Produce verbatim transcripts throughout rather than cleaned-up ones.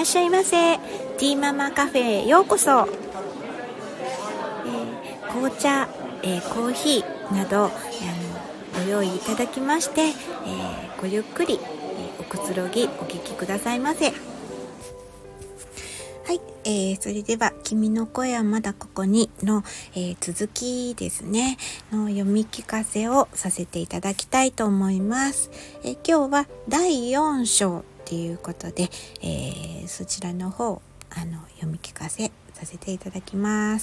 らっしゃいませ。ティーママカフェへようこそ。えー、紅茶、えー、コーヒーなど、あのご用意いただきまして、えー、ごゆっくり、えー、おくつろぎお聞きくださいませ。はい、えー、それでは君の声はまだここにの、えー、続きですねの読み聞かせをさせていただきたいと思います。えー、今日はだいよん章ということで、えー、そちらの方あの読み聞かせさせていただきます。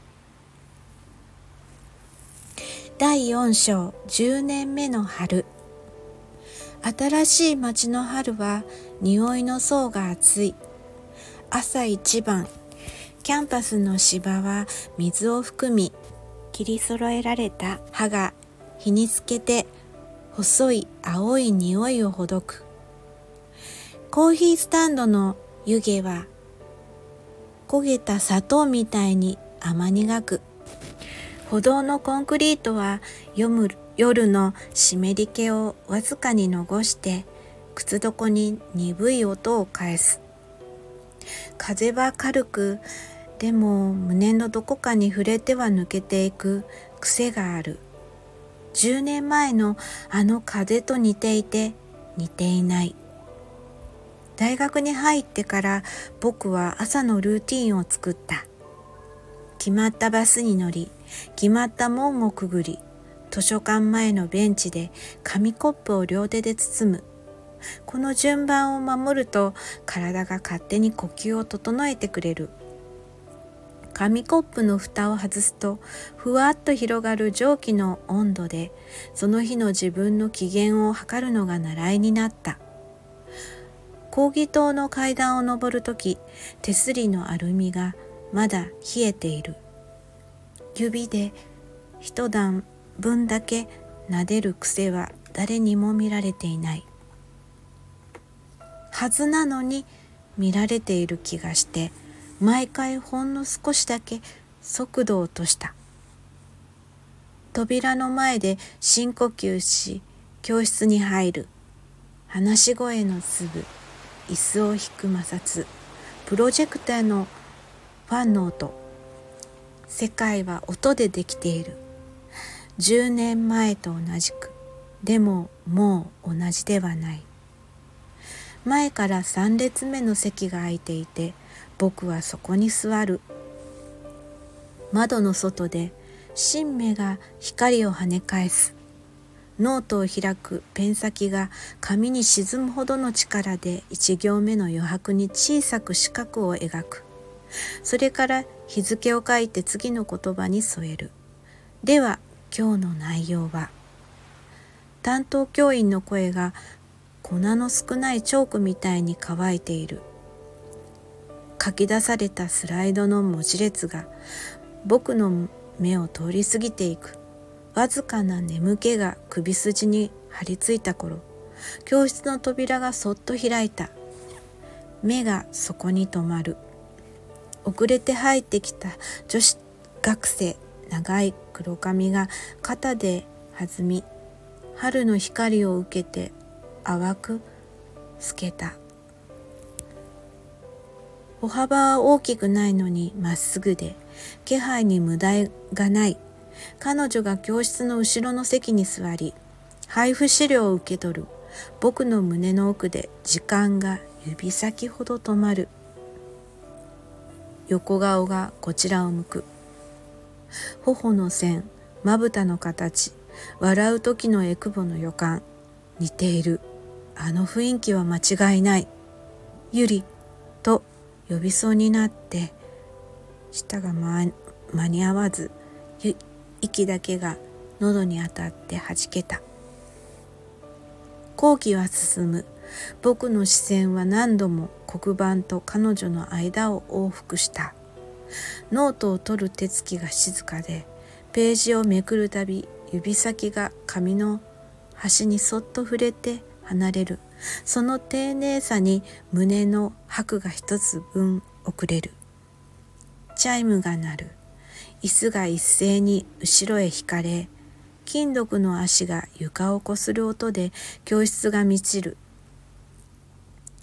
だいよん章、じゅうねんめの春。新しい街の春は匂いの層が厚い。朝一番、キャンパスの芝は水を含み、切り揃えられた葉が日につけて細い青い匂いをほどく。コーヒースタンドの湯気は焦げた砂糖みたいに甘苦く。歩道のコンクリートは夜の湿り気をわずかに残して靴底に鈍い音を返す。風は軽く、でも胸のどこかに触れては抜けていく癖がある。じゅうねんまえのあの風と似ていて似ていない。大学に入ってから僕は朝のルーティンを作った。決まったバスに乗り、決まった門をくぐり、図書館前のベンチで紙コップを両手で包む。この順番を守ると体が勝手に呼吸を整えてくれる。紙コップの蓋を外すとふわっと広がる蒸気の温度でその日の自分の機嫌を測るのが習いになった。講義棟の階段を上るとき、手すりのアルミがまだ冷えている。指で一段分だけ撫でる癖は誰にも見られていないはずなのに見られている気がして、毎回ほんの少しだけ速度を落とした。扉の前で深呼吸し、教室に入る。話し声の粒、椅子を引く摩擦、プロジェクターのファンの音。世界は音でできている。じゅうねんまえと同じく、でももう同じではない。前からさん列目の席が空いていて、僕はそこに座る。窓の外で新芽が光を跳ね返す。ノートを開くペン先が紙に沈むほどの力で一行目の余白に小さく四角を描く。それから日付を書いて次の言葉に添える。では今日の内容は。担当教員の声が粉の少ないチョークみたいに乾いている。書き出されたスライドの文字列が僕の目を通り過ぎていく。わずかな眠気が首筋に張り付いた頃、教室の扉がそっと開いた。目がそこに止まる。遅れて入ってきた女子学生、長い黒髪が肩で弾み、春の光を受けて淡く透けた。歩幅は大きくないのにまっすぐで、気配に無駄がない。彼女が教室の後ろの席に座り、配布資料を受け取る。僕の胸の奥で時間が指先ほど止まる。横顔がこちらを向く。頬の線、まぶたの形、笑う時のえくぼの予感、似ている。あの雰囲気は間違いない。ゆりと呼びそうになって、舌が、ま、間に合わず、息だけが喉に当たってはじけた。講義は進む。僕の視線は何度も黒板と彼女の間を往復した。ノートを取る手つきが静かで、ページをめくるたび指先が紙の端にそっと触れて離れる。その丁寧さに胸の拍が一つ分遅れる。チャイムが鳴る。椅子が一斉に後ろへ引かれ、金属の足が床をこする音で教室が満ちる。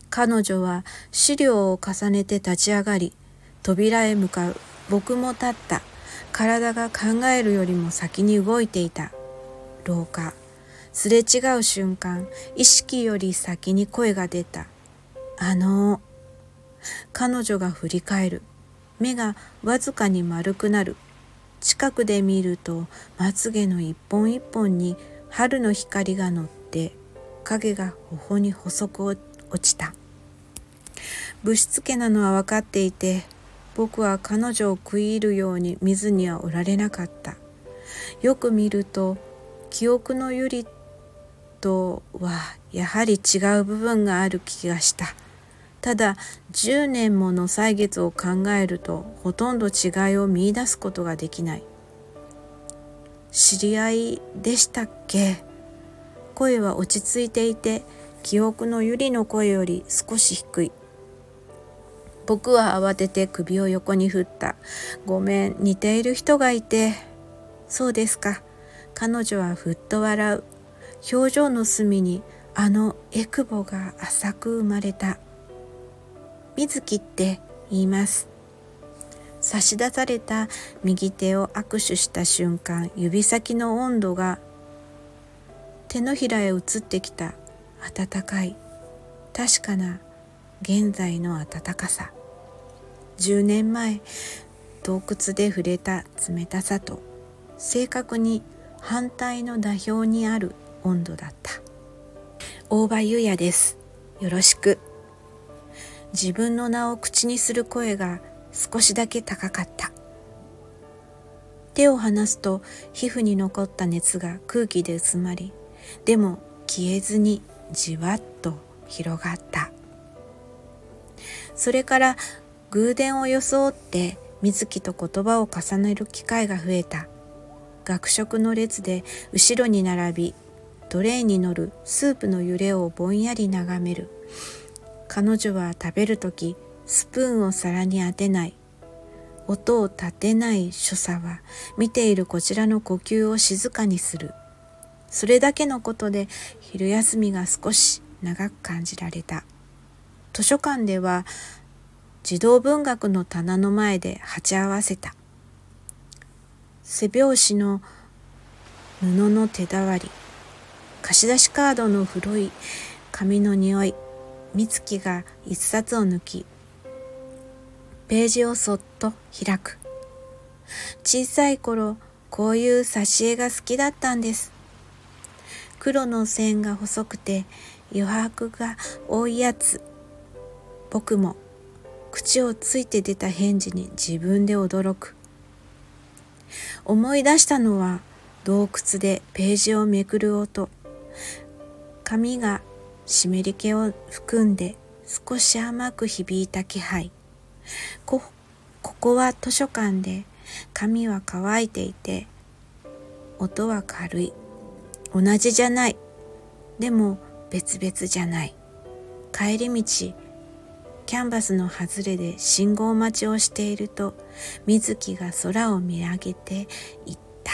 彼女は資料を重ねて立ち上がり、扉へ向かう。僕も立った。体が考えるよりも先に動いていた。廊下。すれ違う瞬間、意識より先に声が出た。あの彼女が振り返る。目がわずかに丸くなる。近くで見るとまつげの一本一本に春の光が乗って影が頬に細く落ちた。ぶしつけなのは分かっていて、僕は彼女を食い入るように見ずにはおられなかった。よく見ると記憶のゆりとはやはり違う部分がある気がした。ただじゅうねんもの歳月を考えるとほとんど違いを見出すことができない。知り合いでしたっけ？声は落ち着いていて、記憶のゆりの声より少し低い。僕は慌てて首を横に振った。ごめん、似ている人がいて。そうですか。彼女はふっと笑う。表情の隅にあのえくぼが浅く生まれた。水木って言います。差し出された右手を握手した瞬間、指先の温度が手のひらへ移ってきた。温かい、確かな現在の温かさ。じゅうねんまえ、洞窟で触れた冷たさと正確に反対の打表にある温度だった。大場優也です。よろしく。自分の名を口にする声が少しだけ高かった。手を離すと皮膚に残った熱が空気で薄まり、でも消えずにじわっと広がった。それから偶然を装って水木と言葉を重ねる機会が増えた。学食の列で後ろに並び、トレイに乗るスープの揺れをぼんやり眺める。彼女は食べるときスプーンを皿に当てない。音を立てない所作は見ているこちらの呼吸を静かにする。それだけのことで昼休みが少し長く感じられた。図書館では児童文学の棚の前で鉢合わせた。背表紙の布の手触り、貸し出しカードの古い紙の匂い。美月が一冊を抜き、ページをそっと開く。小さい頃、こういう挿絵が好きだったんです。黒の線が細くて余白が多いやつ。僕も口をついて出た返事に自分で驚く。思い出したのは洞窟でページをめくる音。紙が湿り気を含んで少し甘く響いた気配。こ、ここは図書館で紙は乾いていて音は軽い。同じじゃない。でも別々じゃない。帰り道、キャンバスの外れで信号待ちをしていると水木が空を見上げていった。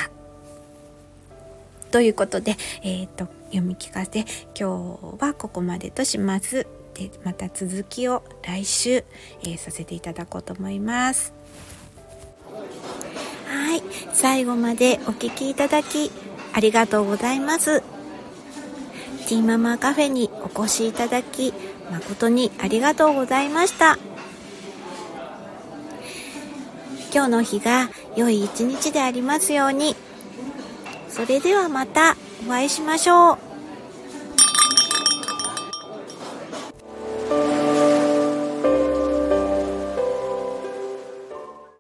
ということで、えーと、読み聞かせ今日はここまでとします。でまた続きを来週、えー、させていただこうと思います。はい、最後までお聞きいただきありがとうございます。ティーママカフェにお越しいただき誠にありがとうございました。今日の日が良い一日でありますように。それではまたお会いしましょう。